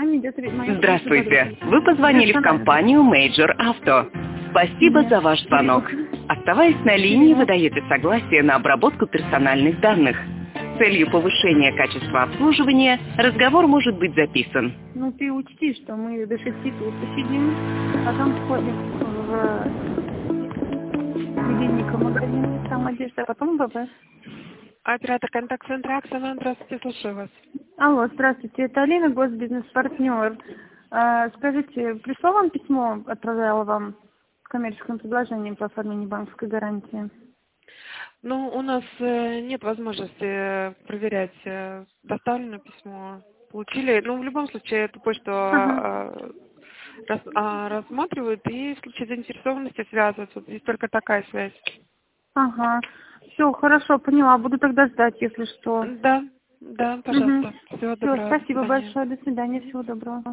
вами идет моя... Здравствуйте. Вы позвонили в компанию Major Auto. Спасибо за ваш звонок. Оставаясь на линии, вы даете согласие на обработку персональных данных. С целью повышения качества обслуживания разговор может быть записан. Ну, ты учти, что мы до 6 тут посидим, потом сходим в Единика магазин, там одежда, а потом ВВ. Оператор контакт-центра Оксана, здравствуйте, слушаю вас. Алло, здравствуйте, это Алина, госбизнес-партнер. Скажите, пришло вам письмо, отправляла вам с коммерческим предложением по оформлению банковской гарантии? Ну, у нас нет возможности проверять, доставлено письмо, получили. Ну, в любом случае, эту почту рассматривают и в случае заинтересованности связываются. Вот здесь только такая связь. Ага, все, хорошо, поняла, буду тогда ждать, если что. Да, пожалуйста. Всего доброго. Все, спасибо большое, до свидания, всего доброго.